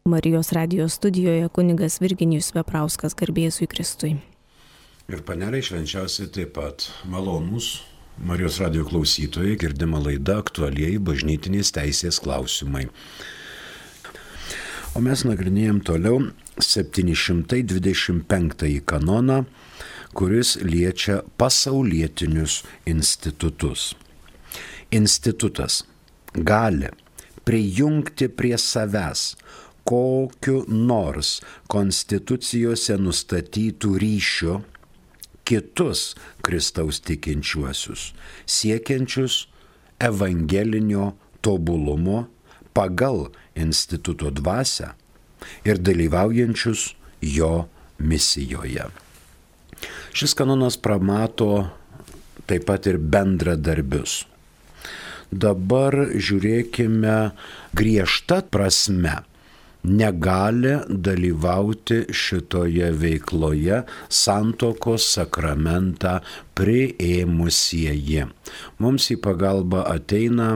Marijos radijos studijoje kunigas Virginijus Veprauskas, garbė Jėzui Kristui. Ir paneliai švenčiausiai taip pat malonūs Marijos radijo klausytojai, girdima laida aktualieji bažnytinės teisės klausimai. O mes nagrinėjom toliau 725 kanoną, kuris liečia pasaulietinius institutus. Institutas gali prijungti prie savęs kokiu nors konstitucijose nustatytų ryšių kitus Kristaus tikinčiuosius, siekiančius evangelinio tobulumo pagal instituto dvasią ir dalyvaujančius jo misijoje. Šis kanonas pramato taip pat ir bendradarbius. Dabar žiūrėkime griežta prasme. Negali dalyvauti šitoje veikloje santuokos sakramentą priėmusieji. Mums į pagalbą ateina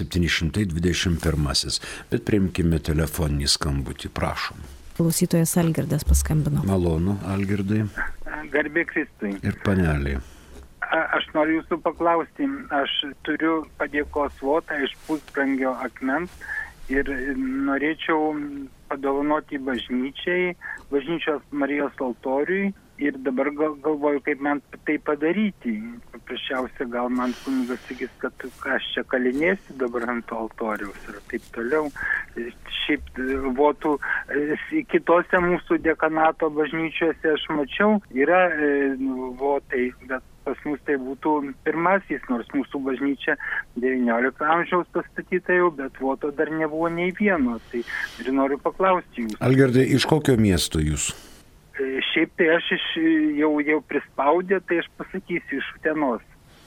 721, bet priimkime telefoninį skambutį, prašom. Klausytojas Algirdas paskambino. Malonu, Algirdai. Garbė Kristui. Ir paneliai. Aš noriu jūsų paklausti, aš turiu padėkos votą iš Pusbrangio akmens ir norėčiau padovanoti bažnyčios Marijos altoriui ir dabar galvoju, kaip man tai padaryti. Paprasčiausia, gal man kunigas sakys, kad aš čia kalinėsiu dabar ant altoriaus ir taip toliau. Šiaip votų kitose mūsų dekanato bažnyčiose aš mačiau, yra votai, bet pas mus tai būtų pirmasis, nors mūsų bažnyčia 19 amžiaus pastatyta jau, bet voto dar nebuvo nei vieno. Tai ir noriu paklausti jūsų. Algirdai, iš kokio miesto jūs? Šiaip tai aš jau prispaudė, tai aš pasakysiu iš Utenos.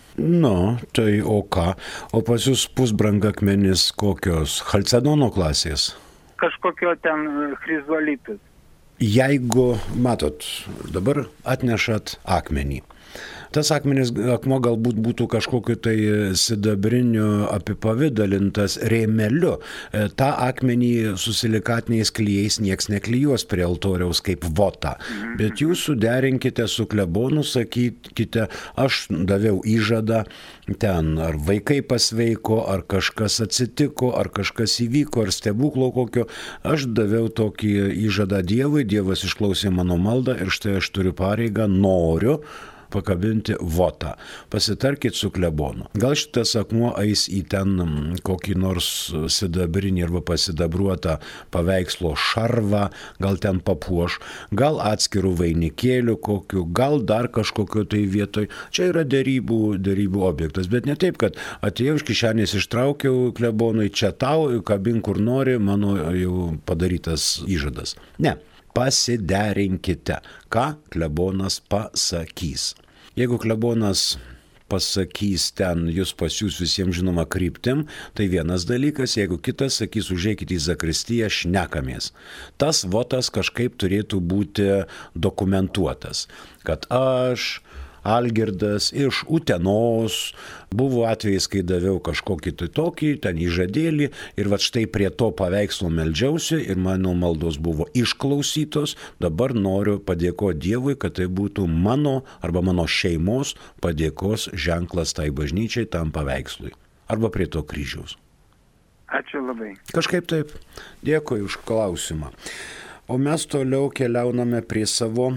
Tai o ką? O pas jūs Pusbrangakmenis kokios? Chalcedono klasės? Kažkokio ten chrizolitas. Jeigu, matot, dabar atnešat akmenį. Tas akmuo galbūt būtų kažkokiu tai sidabriniu apipavidalintas rėmeliu. Ta akmenį su silikatiniais klijais nieks neklijuos prie altoriaus kaip votą. Bet jūs suderinkite su klebonu, sakykite, aš daviau įžadą ten, ar vaikai pasveiko, ar kažkas atsitiko, ar kažkas įvyko, ar stebuklo kokio. Aš daviau tokį įžadą Dievui, Dievas išklausė mano maldą ir štai aš turiu pareigą, noriu pakabinti votą. Pasitarkit su klebonu. Gal šitas akmuo eis į ten kokį nors sidabrinį arba pasidabruotą paveikslo šarvą, gal ten papuoš, gal atskirų vainikėlių kokių, gal dar kažkokiu tai vietoj. Čia yra derybų objektas, bet ne taip, kad atėjau iš kišenės ištraukiau klebonui, čia tau, kabink kur nori, mano jau padarytas įžadas. Ne. Pasiderinkite, ką klebonas pasakys. Jeigu klebonas pasakys ten, jūs pasiūs visiems žinoma kryptim, tai vienas dalykas, jeigu kitas sakys, užeikite į zakristiją, šnekamės. Tas votas kažkaip turėtų būti dokumentuotas, kad aš, Algirdas iš Utenos, buvo atvejais, kai daviau kažkokį tokį, ten įžadėlį ir va štai prie to paveikslo meldžiausi ir mano maldos buvo išklausytos, dabar noriu padėkoti Dievui, kad tai būtų mano arba mano šeimos padėkos ženklas tai bažnyčiai, tam paveikslui. Arba prie to kryžiaus. Ačiū labai. Kažkaip taip. Dėkui už klausimą. O mes toliau keliauname prie savo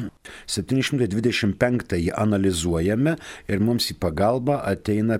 725 analizuojame ir mums į pagalbą ateina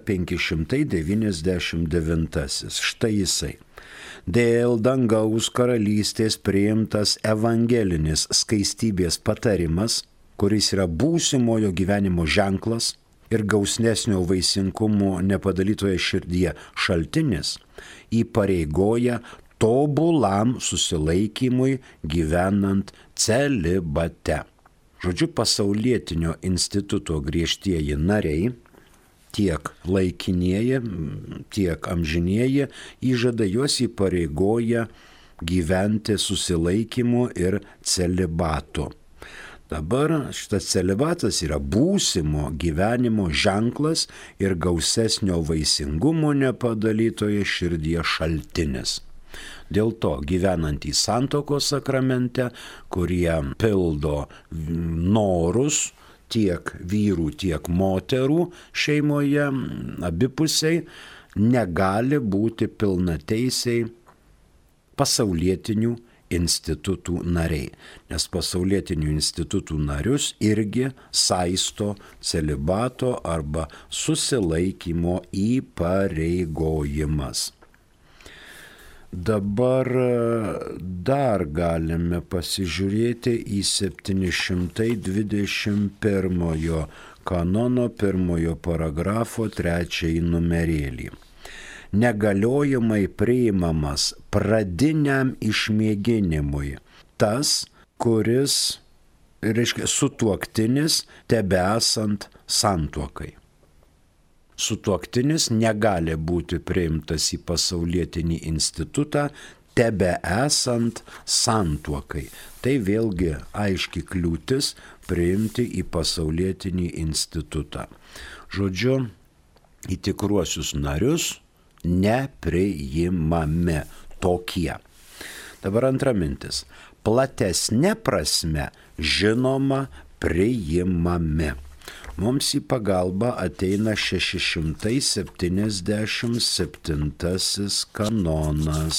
599. Štai jisai. Dėl dangaus karalystės priimtas evangelinis skaistybės patarimas, kuris yra būsimojo gyvenimo ženklas ir gausnesnio vaisingumo nepadalytoje širdyje šaltinis, įpareigoja tobulam susilaikymui gyvenant celibate. Žodžiu, pasaulietinio instituto griežtieji nariai, tiek laikinieji, tiek amžinieji, įžada juos įpareigoja gyventi susilaikymu ir celibatu. Dabar šitas celibatas yra būsimo gyvenimo ženklas ir gausesnio vaisingumo nepadalytoje širdyje šaltinis. Dėl to gyvenantys santuokos sakramente, kurie pildo norus tiek vyrų, tiek moterų šeimoje, abipusiai, negali būti pilnateisiai pasaulietinių institutų nariai, nes pasaulietinių institutų narius irgi saisto celibato arba susilaikymo įpareigojimas. Dabar dar galime pasižiūrėti į 721 kanono 1 paragrafo 3 numerėlį. Negaliojimai priimamas pradiniam išmėginimui tas, kuris, reiškia, sutuoktinis tebesant santuokai. Sutuoktinis negali būti priimtas į pasaulietinį institutą tebesant santuokai. Tai vėlgi aiški kliūtis priimti į pasaulietinį institutą. Žodžiu, į tikruosius narius nepriimami tokie. Dabar antra mintis. Platesnė prasme žinoma priimami. Mums į pagalbą ateina 677 kanonas.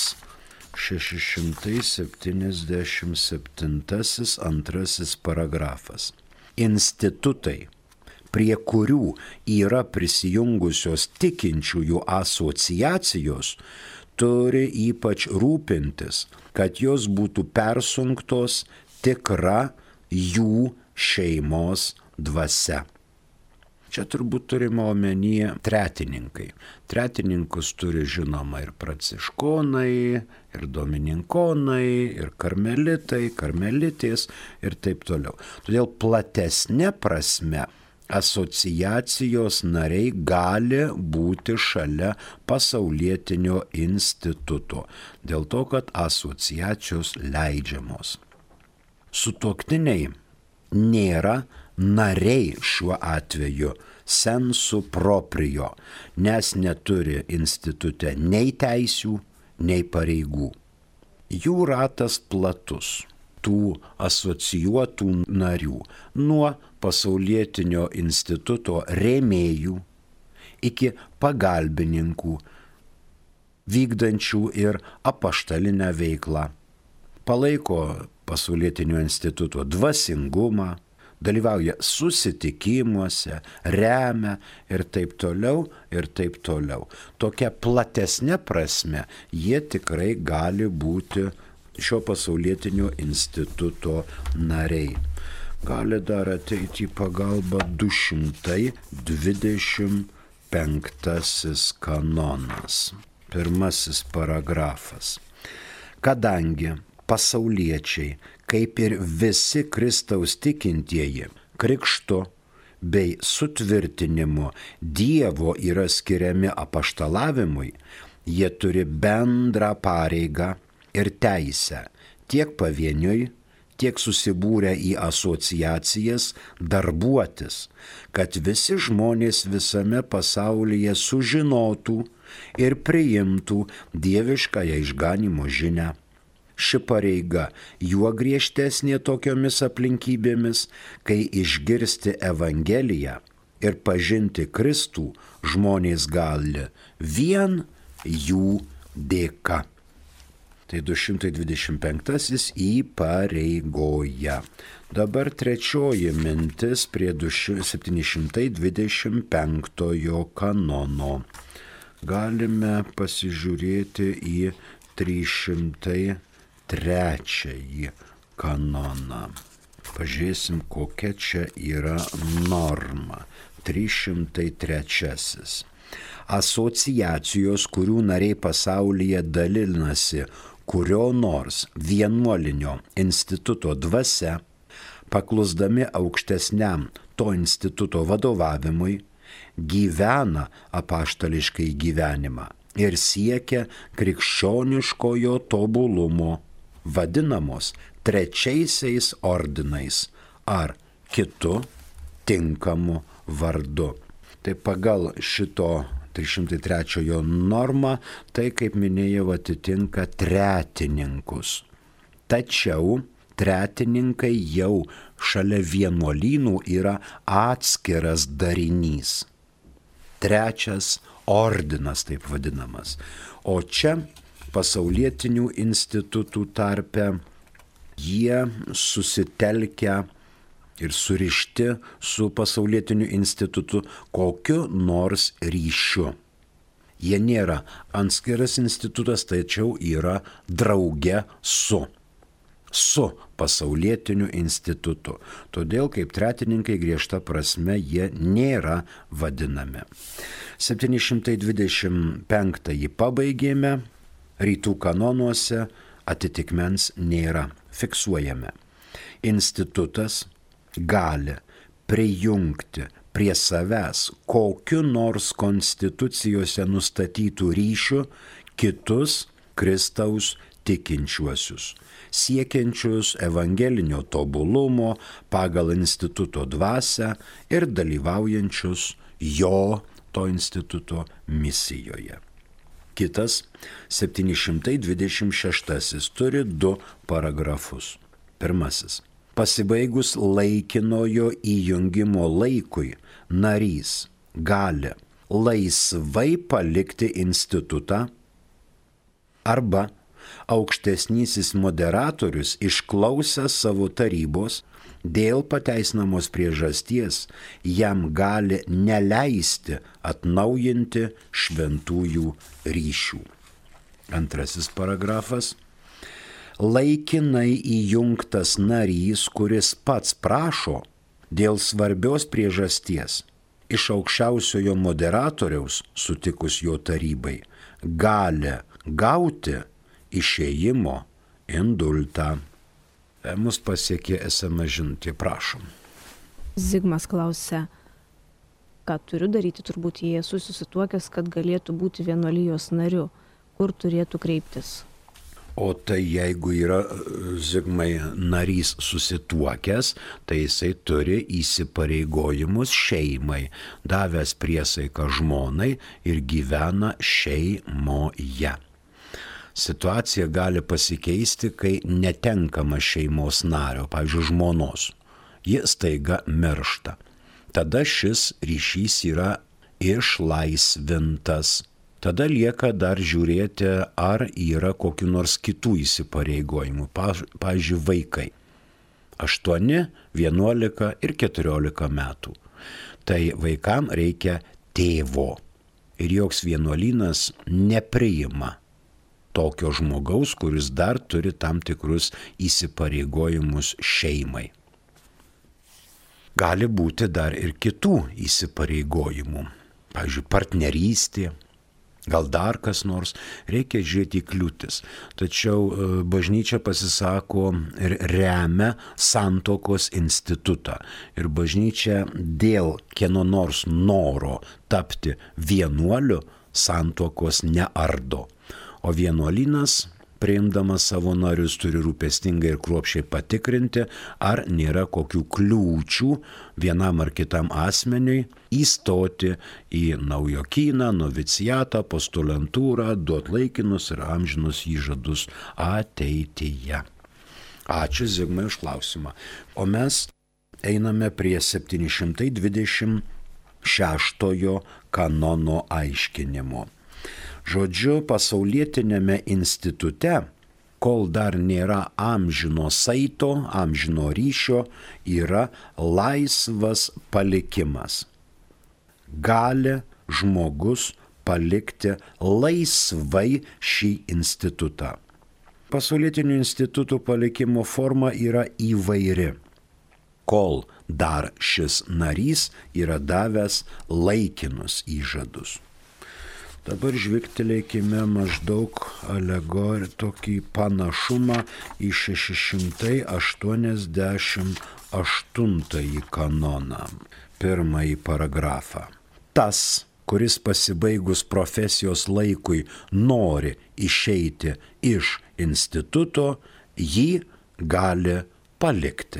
677 antrasis paragrafas. Institutai, prie kurių yra prisijungusios tikinčiųjų asociacijos, turi ypač rūpintis, kad jos būtų persunktos tikra jų šeimos dvasia. Čia turbūt turime omenyje tretininkai. Tretininkus turi žinoma ir pranciškonai, ir domininkonai, ir karmelitai, karmelitės ir taip toliau. Todėl platesnė prasme asociacijos nariai gali būti šalia pasaulietinio instituto, dėl to, kad asociacijos leidžiamos. Sutuoktiniai nėra nariai šiuo atveju sensu proprio, nes neturi institute nei teisių, nei pareigų. Jų ratas platus, tų asocijuotų narių, nuo pasaulietinio instituto rėmėjų iki pagalbininkų, vykdančių ir apaštalinę veiklą, palaiko pasaulietinio instituto dvasingumą, dalyvauja susitikimuose, remia ir taip toliau, ir taip toliau. Tokia platesnė prasme jie tikrai gali būti šio pasaulietinio instituto nariai. Gali dar ateiti į pagalbą 225 kanonas. 1 paragrafas. Kadangi pasauliečiai, kaip ir visi Kristaus tikintieji, krikštu bei sutvirtinimu Dievo yra skiriami apaštalavimui, jie turi bendrą pareigą ir teisę tiek pavieniui, tiek susibūrę į asociacijas darbuotis, kad visi žmonės visame pasaulyje sužinotų ir priimtų dieviškąją išganymo žinią. Ši pareiga juo griežtesnė tokiomis aplinkybėmis, kai išgirsti Evangeliją ir pažinti Kristų žmonės gali vien jų dėka. Tai 225 įpareigoja. Dabar trečioji mintis prie 725 kanono. Galime pasižiūrėti į 303 kanoną. Pažiūrėsim, kokia čia yra norma. 303. Asociacijos, kurių nariai pasaulyje dalinasi kurio nors vienuolinio instituto dvasia, paklusdami aukštesniam to instituto vadovavimui, gyvena apaštališkai gyvenimą ir siekia krikščioniškojo tobulumo, vadinamos trečiaisiais ordinais ar kitu tinkamu vardu. Tai pagal šito 303 norma, tai, kaip minėjau, atitinka tretininkus. Tačiau tretininkai jau šalia vienuolynų yra atskiras darinys. Trečias ordinas, taip vadinamas. O čia pasaulietinių institutų tarpe jie susitelkia ir surišti su pasaulietiniu institutu kokiu nors ryšiu. Jie nėra atskiras institutas, tačiau yra drauge su pasaulietiniu institutu. Todėl kaip tretininkai griežta prasme jie nėra vadinami. 725 pabaigėme, rytų kanonuose atitikmens nėra. Fiksuojame. Institutas gali prijungti prie savęs kokiu nors konstitucijose nustatytų ryšių kitus Kristaus tikinčiuosius, siekiančius evangelinio tobulumo pagal instituto dvasią ir dalyvaujančius to instituto misijoje. Kitas 726 turi 2 paragrafus. Pirmasis. Pasibaigus laikinojo įjungimo laikui, narys gali laisvai palikti institutą arba aukštesnysis moderatorius išklausęs savo tarybos dėl pateisinamos priežasties jam gali neleisti atnaujinti šventųjų ryšių. Antrasis paragrafas. Laikinai įjungtas narys, kuris pats prašo dėl svarbios priežasties iš aukščiausiojo moderatoriaus sutikus jo tarybai, gali gauti išėjimo indultą. Mus pasiekė SMS žinutė, prašom. Zigmas klausia, ką turiu daryti, turbūt jie susituokęs, kad galėtų būti vienuolijos nariu, kur turėtų kreiptis. O tai jeigu yra, Zigmai, narys susituokęs, tai jisai turi įsipareigojimus šeimai, davęs priesaiką žmonai ir gyvena šeimoje. Situacija gali pasikeisti, kai netenkama šeimos nario, pavyzdžiui, žmonos. Ji staiga miršta. Tada šis ryšys yra išlaisvintas. Tada lieka dar žiūrėti, ar yra kokių nors kitų įsipareigojimų, pavyzdžiui, vaikai. 8, 11 ir 14 metų. Tai vaikam reikia tėvo. Ir joks vienuolynas nepriima tokio žmogaus, kuris dar turi tam tikrus įsipareigojimus šeimai. Gali būti dar ir kitų įsipareigojimų. Pavyzdžiui, partnerystė, gal dar kas nors, reikia žiūrėti į kliūtis. Tačiau bažnyčia pasisako ir remia santuokos institutą. Ir bažnyčia dėl kieno nors noro tapti vienuoliu santuokos neardo. O vienuolynas, priimdamas savo narius, turi rūpestingai ir kruopščiai patikrinti, ar nėra kokių kliūčių vienam ar kitam asmeniui įstoti į naujokyną, novicijatą, postulantūrą, duot laikinus ir amžinus įžadus ateityje. Ačiū Zigmai už klausimą. O mes einame prie 726 kanono aiškinimo. Žodžiu, pasaulietinėme institute, kol dar nėra amžino saito, amžino ryšio, yra laisvas palikimas. Gali žmogus palikti laisvai šį institutą. Pasaulietinių institutų palikimo forma yra įvairi, kol dar šis narys yra davęs laikinus įžadus. Dabar žvilgtelėkime maždaug tokį panašumą į 688 kanoną, pirmąjį paragrafą. Tas, kuris pasibaigus profesijos laikui nori išeiti iš instituto, jį gali palikti.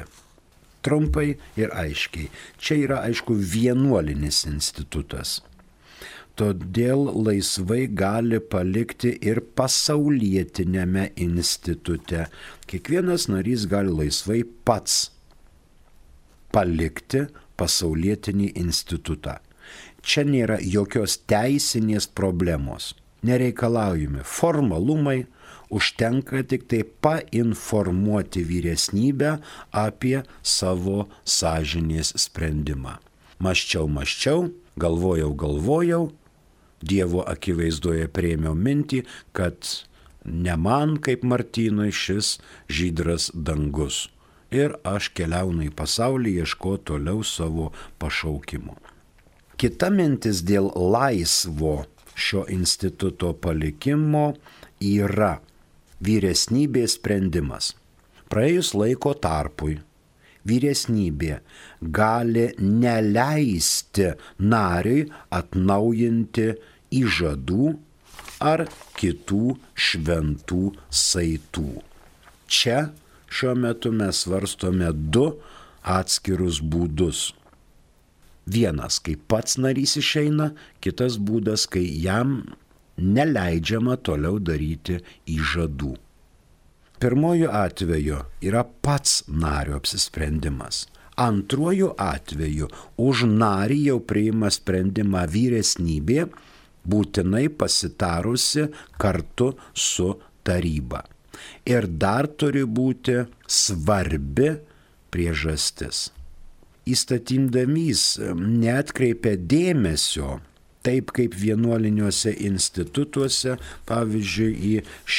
Trumpai ir aiškiai. Čia yra, aišku, vienuolinis institutas. todėl laisvai gali palikti ir pasaulietinėme institute. Kiekvienas narys gali laisvai pats palikti pasaulietinį institutą. Čia nėra jokios teisinės problemos, nereikalaujami formalumai, užtenka tik tai painformuoti vyresnybę apie savo sąžinės sprendimą. Mąsčiau, galvojau, Dievo akivaizdoje priėmiau mintį, kad ne man kaip Martynui šis žydras dangus. Ir aš keliaunu į pasaulį ieškoti toliau savo pašaukimo. Kita mintis dėl laisvo šio instituto palikimo yra vyresnybės sprendimas. Praėjus laiko tarpui, vyresnybė gali neleisti nariui atnaujinti įžadų ar kitų šventų saitų. Čia šiuo metu mes svarstome 2 atskirus būdus. Vienas, kai pats narys išeina, kitas būdas, kai jam neleidžiama toliau daryti įžadų. Pirmoju atveju yra pats nario apsisprendimas. Antruoju atveju už narį jau priima sprendimą vyresnybė, būtinai pasitarusi kartu su taryba. Ir dar turi būti svarbi priežastis. Įstatymdavys neatkreipia dėmesio, taip kaip vienuoliniuose institutuose, pavyzdžiui, į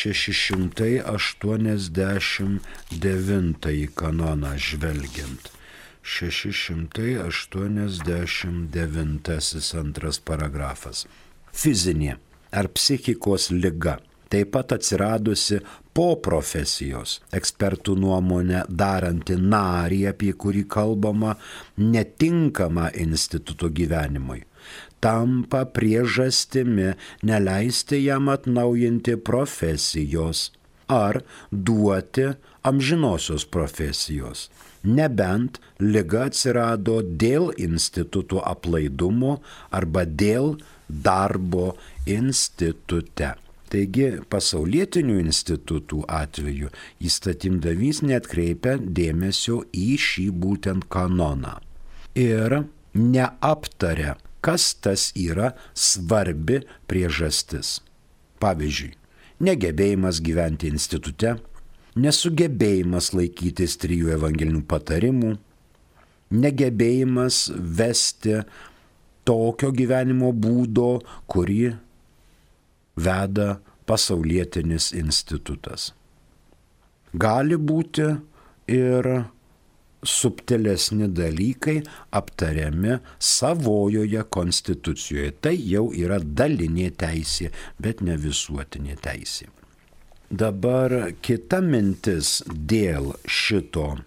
689 kanoną žvelgiant. 689 antras paragrafas. Fizinė ar psichikos liga, taip pat atsiradusi po profesijos, ekspertų nuomonė daranti narį, apie kurį kalbama, netinkama instituto gyvenimui, tampa priežastimi neleisti jam atnaujinti profesijos ar duoti amžinosios profesijos, nebent liga atsirado dėl instituto aplaidumo arba dėl darbo institute. Taigi pasaulietinių institutų atveju įstatymdavys neatkreipia dėmesio į šį būtent kanoną ir neaptaria, kas tas yra svarbi priežastis. Pavyzdžiui, negebėjimas gyventi institute, nesugebėjimas laikytis 3 evangelinių patarimų, negebėjimas vesti tokio gyvenimo būdo, kurį veda pasaulietinis institutas. Gali būti ir subtilesni dalykai aptariami savojoje konstitucijoje. Tai jau yra dalinė teisė, bet ne visuotinė teisė. Dabar kita mintis dėl šito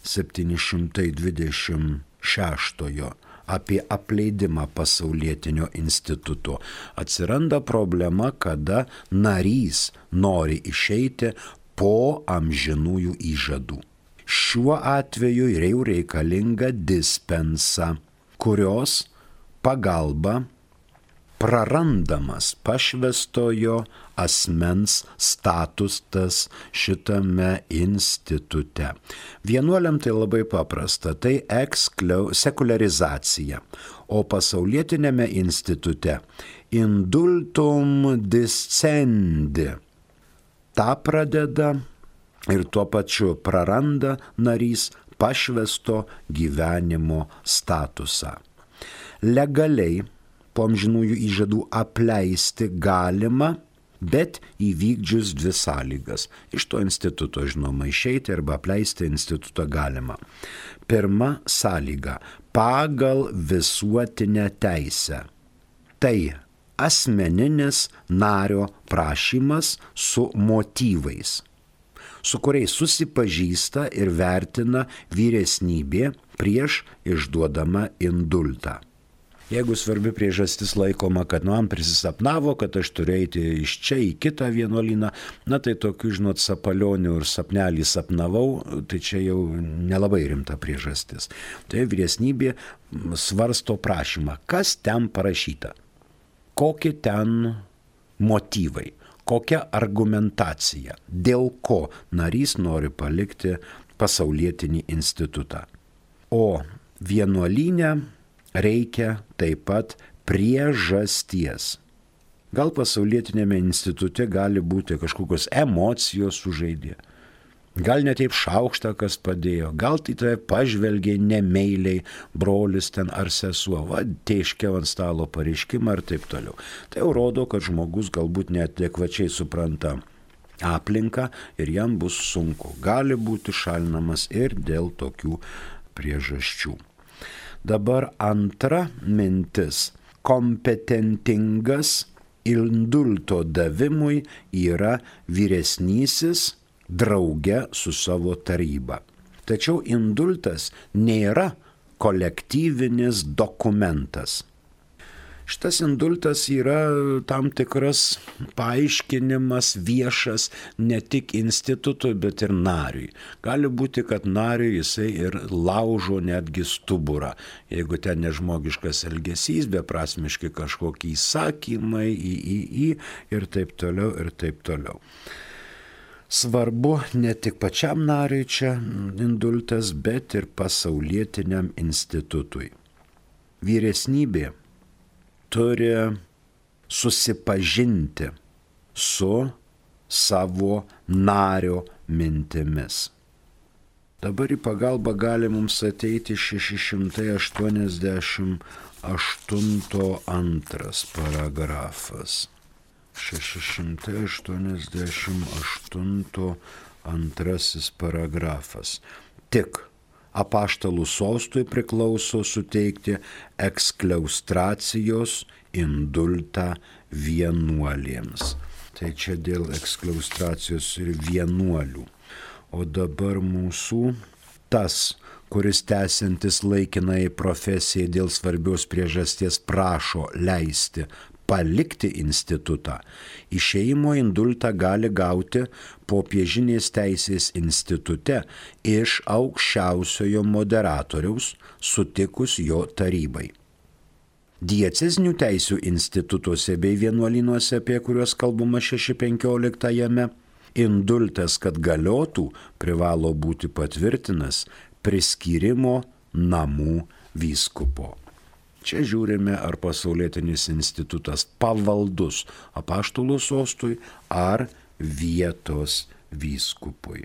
726 apie apleidimą pasaulietinio instituto. Atsiranda problema, kada narys nori išeiti po amžinųjų įžadų. Šiuo atveju jau reikalinga dispensa, kurios pagalba prarandamas pašvęstojo asmens statusas šitame institute. Vienuoliam tai labai paprasta, tai sekuliarizacija, o pasaulietinėme institute indultum discendi. Ta pradeda ir tuo pačiu praranda narys pašvęsto gyvenimo statusą. Legaliai po amžinųjų įžadų apleisti galima, bet įvykdžius 2 sąlygas. Iš to instituto, žinoma, išeiti arba apleisti institutą galima. Pirma sąlyga – pagal visuotinę teisę. Tai asmeninis nario prašymas su motyvais, su kuriais susipažįsta ir vertina vyresnybė prieš išduodama indultą. Jeigu svarbi priežastis laikoma, kad man prisisapnavo, kad aš turiu eiti iš čia į kitą vienuolyną, tai tokių, sapalionių ir sapnelį sapnavau, tai čia jau nelabai rimta priežastis. Tai vyresnybė svarsto prašymą, kas ten parašyta, kokie ten motyvai, kokia argumentacija, dėl ko narys nori palikti pasaulietinį institutą. O vienuolyne reikia taip pat priežasties. Gal pasaulietinėme institute gali būti kažkokios emocijos sužaidė. Gal net taip šaukštą kas padėjo, gal tai tave pažvelgė nemeiliai brolis ten ar sesuo, tėškiau ant stalo pareiškimą ir taip toliau. Tai jau rodo, kad žmogus galbūt neadekvačiai supranta aplinką ir jam bus sunku. Gali būti šalinamas ir dėl tokių priežasčių. Dabar antra mintis. Kompetentingas indulto davimui yra vyresnysis drauge su savo taryba. Tačiau indultas nėra kolektyvinis dokumentas. Šitas indultas yra tam tikras paaiškinimas viešas ne tik institutui, bet ir nariui. Gali būti, kad nariui jisai ir laužo netgi stuburą. Jeigu ten nežmogiškas elgesys, beprasmiški kažkokie įsakymai, ir taip toliau, ir taip toliau. Svarbu ne tik pačiam nariui čia indultas, bet ir pasaulietiniam institutui. Vyresnybė turi susipažinti su savo nario mintimis. Dabar į pagalbą gali mums ateiti 688 antras paragrafas. 688 antrasis paragrafas. Tik apaštalų sostui priklauso suteikti ekskliaustracijos indultą vienuolėms. Tai čia dėl ekskliaustracijos ir vienuolių. O dabar mūsų tas, kuris tęsiantis laikinai profesijai dėl svarbios priežasties prašo leisti palikti institutą, išėjimo indultą gali gauti popiežinės teisės institute iš aukščiausiojo moderatoriaus sutikus jo tarybai. Diecezinių teisių institutuose bei vienuolynuose, apie kuriuos kalbama 6.15, indultas, kad galiotų, privalo būti patvirtinas priskyrimo namų vyskupo. Čia žiūrime, ar pasaulietinis institutas pavaldus apaštalų sostui ar vietos vyskupui.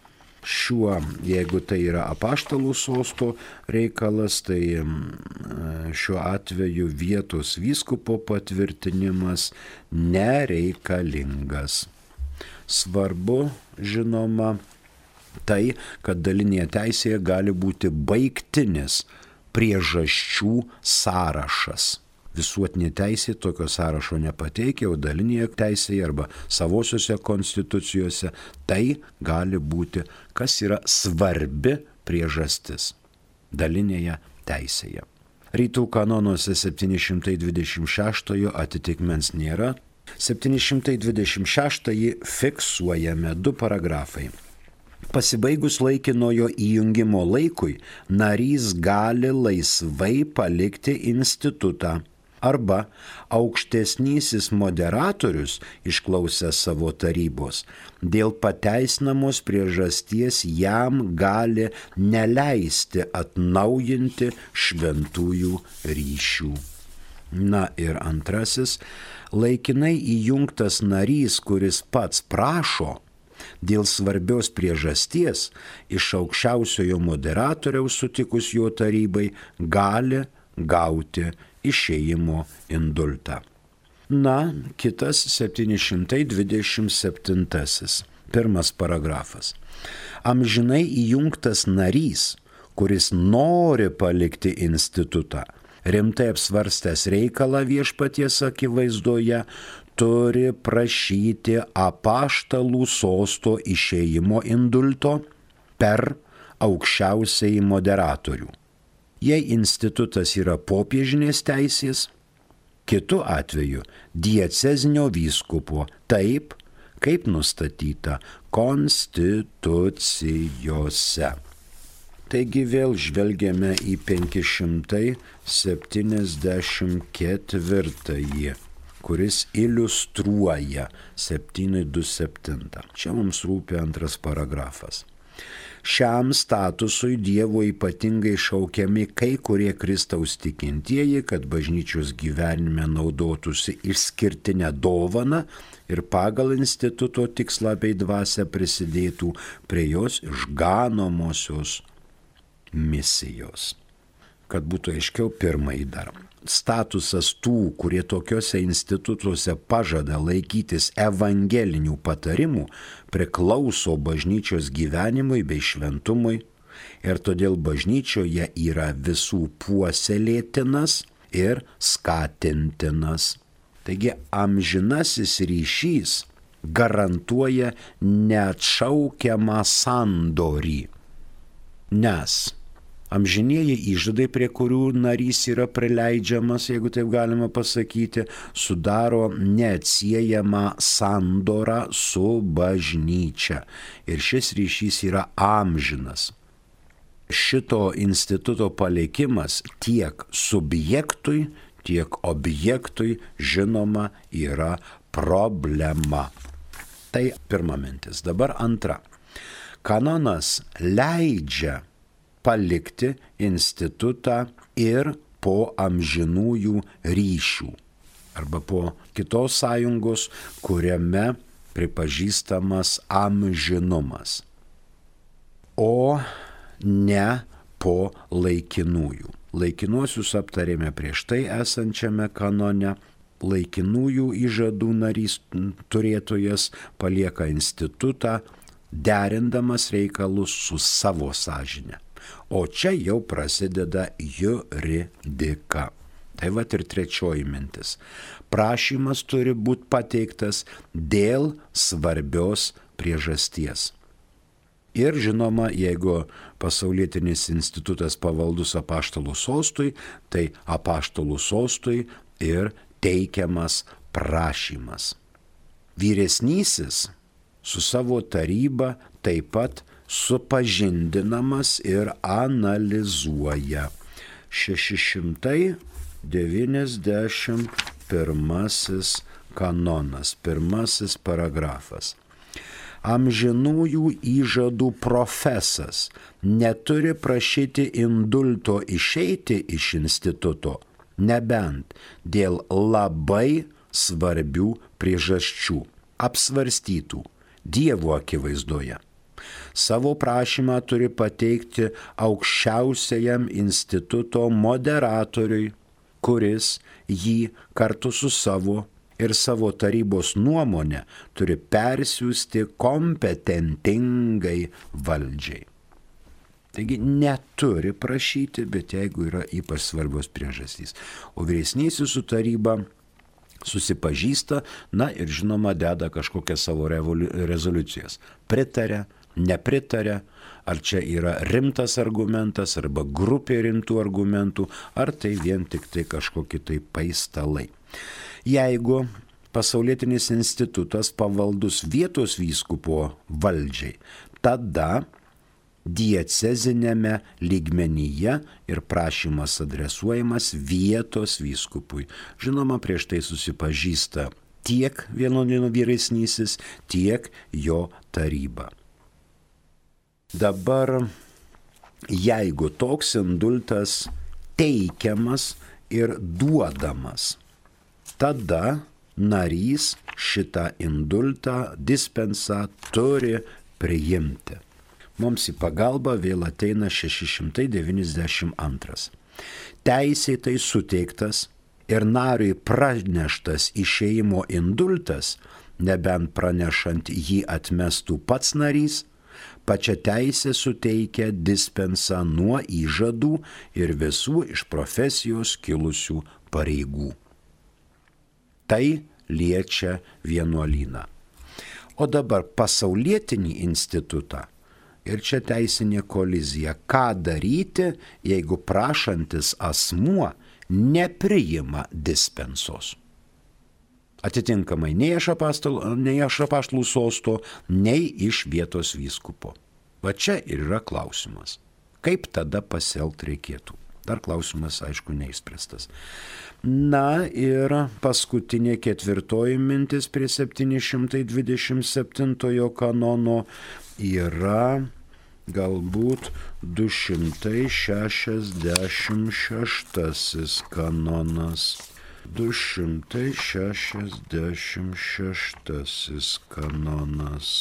Jeigu tai yra apaštalų sosto reikalas, tai šiuo atveju vietos vyskupo patvirtinimas nereikalingas. Svarbu, žinoma, tai, kad dalinėje teisėje gali būti baigtinis priežasčių sąrašas. Visuotinė teisė tokio sąrašo nepateikia, o dalinėje teisėje arba savosiuose konstitucijose tai gali būti, kas yra svarbi priežastis dalinėje teisėje. Rytų kanonuose 726 atitikmens nėra. 726 fiksuojame 2 paragrafai. Pasibaigus laikinojo įjungimo laikui, narys gali laisvai palikti institutą arba aukštesnysis moderatorius, išklausęs savo tarybos, dėl pateisinamos priežasties jam gali neleisti atnaujinti šventųjų ryšių. Na ir antrasis, laikinai įjungtas narys, kuris pats prašo, dėl svarbios priežasties iš aukščiausiojo moderatoriaus sutikus jo tarybai gali gauti išėjimo indultą. Na, kitas 727. Pirmas paragrafas. Amžinai įjungtas narys, kuris nori palikti institutą, rimtai apsvarstęs reikalą viešpaties akivaizdoje, turi prašyti apaštalų sosto išėjimo indulto per aukščiausiąjį moderatorių. Jei institutas yra popiežinės teisės, kitu atveju diecezinio vyskupo, taip, kaip nustatyta konstitucijose. Taigi vėl žvelgiame į 574 kuris iliustruoja 727. Čia mums rūpi antras paragrafas. Šiam statusui Dievo ypatingai šaukiami kai kurie Kristaus tikintieji, kad bažnyčios gyvenime naudotųsi išskirtinę dovaną ir pagal instituto tikslą bei dvasią prisidėtų prie jos išganomosios misijos. Kad būtų aiškiau, pirmąjį dar. Statusas tų, kurie tokiuose institutuose pažada laikytis evangelinių patarimų, priklauso bažnyčios gyvenimui bei šventumui ir todėl bažnyčioje yra visų puoselėtinas ir skatintinas. Taigi amžinasis ryšys garantuoja neatšaukiamą sandorį, nes amžinieji įžadai, prie kurių narys yra prileidžiamas, jeigu taip galima pasakyti, sudaro neatsiejamą sandorą su bažnyčia. Ir šis ryšys yra amžinas. Šito instituto palikimas tiek subjektui, tiek objektui, žinoma, yra problema. Tai pirma mintis. Dabar antra. Kanonas leidžia palikti institutą ir po amžinųjų ryšių arba po kitos sąjungos, kuriame pripažįstamas amžinumas, o ne po laikinųjų. Laikinuosius aptarėme prieš tai esančiame kanone. Laikinųjų įžadų narys turėtojas palieka institutą, derindamas reikalus su savo sąžine. O čia jau prasideda juridika. Tai vat ir trečioji mintis. Prašymas turi būti pateiktas dėl svarbios priežasties. Ir žinoma, jeigu pasaulietinis institutas pavaldus apaštalų sostui, tai apaštalų sostui ir teikiamas prašymas. Vyresnysis su savo taryba taip pat supažindinamas ir analizuoja. 691 kanonas, pirmasis paragrafas. Amžinųjų įžadų profesas neturi prašyti indulto išeiti iš instituto, nebent dėl labai svarbių priežasčių, apsvarstytų Dievo akivaizdoje. Savo prašymą turi pateikti aukščiausiajam instituto moderatoriui, kuris jį kartu su savo ir savo tarybos nuomonę turi persiųsti kompetentingai valdžiai. Taigi neturi prašyti, bet jeigu yra ypač svarbios priežastys. O vyresnysis su taryba susipažįsta, na ir žinoma deda kažkokias savo rezoliucijas. Pritaria, nepritaria, ar čia yra rimtas argumentas, arba grupė rimtų argumentų, ar tai vien tik tai kažkokie tai paistalai. Jeigu pasaulietinis institutas pavaldus vietos vyskupo valdžiai, tada diecezinėme lygmenyje ir prašymas adresuojamas vietos vyskupui. Žinoma, prieš tai susipažįsta tiek vienuolyno vyresnysis, tiek jo taryba. Dabar, jeigu toks indultas teikiamas ir duodamas, tada narys šitą indultą, dispensą turi priimti. Mums į pagalbą vėl ateina 692. Teisėtai suteiktas ir nariui praneštas išėjimo indultas, nebent pranešant jį atmestų pats narys, pačia teisė suteikia dispensą nuo įžadų ir visų iš profesijos kilusių pareigų. Tai liečia vienuolyną. O dabar pasaulietinį institutą. Ir čia teisinė kolizija. Ką daryti, jeigu prašantis asmuo nepriima dispensos? Atitinkamai nei iš apaštalų sosto, nei iš vietos vyskupo. Va čia ir yra klausimas. Kaip tada pasielgti reikėtų? Dar klausimas, aišku, neišspręstas. Na ir paskutinė 4 mintis prie 727 kanono yra galbūt 266 kanonas. 266 kanonas.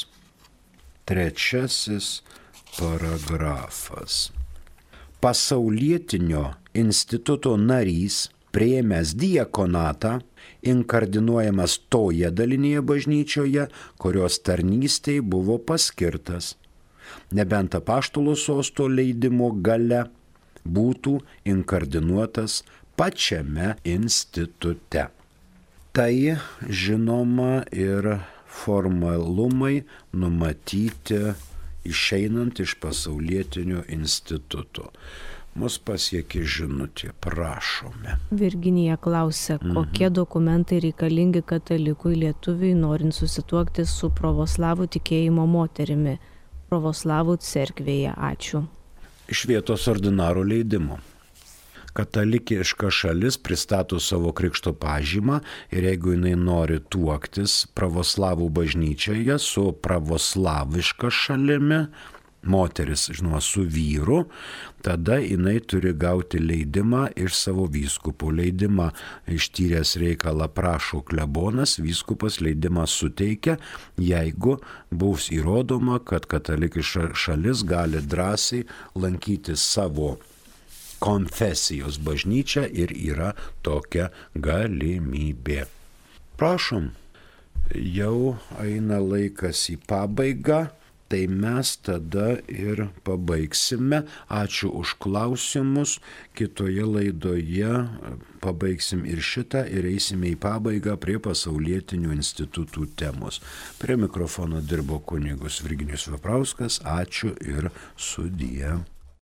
3 paragrafas. Pasaulietinio instituto narys, priėmęs diakonatą, inkardinuojamas toje dalinėje bažnyčioje, kurios tarnystei buvo paskirtas, nebent apaštalo sosto leidimo gale būtų inkardinuotas pačiame institute. Tai, žinoma, ir formalumai numatyti išeinant iš pasaulietinio instituto. Mus pasiekė žinutė, prašome. Virginija klausia, kokie dokumentai reikalingi katalikui lietuviui, norint susituokti su pravoslavų tikėjimo moterimi pravoslavų cerkvėje. Ačiū. Iš vietos ordinaro leidimo. Katalikiška šalis pristato savo krikšto pažymą ir jeigu jinai nori tuoktis pravoslavų bažnyčioje su pravoslaviška šalimi, moteris, žinoma, su vyru, tada jinai turi gauti leidimą iš savo vyskupo. Leidimą ištyręs reikalą prašo klebonas, vyskupas leidimą suteikia, jeigu bus įrodoma, kad katalikiška šalis gali drąsiai lankyti savo konfesijos bažnyčią ir yra tokia galimybė. Prašom, jau eina laikas į pabaigą, tai mes tada ir pabaigsime. Ačiū už klausimus. Kitoje laidoje pabaigsim ir šitą ir eisime į pabaigą prie pasaulietinių institutų temos. Prie mikrofono dirbo kunigas Virginijus Veprauskas. Ačiū ir sudie.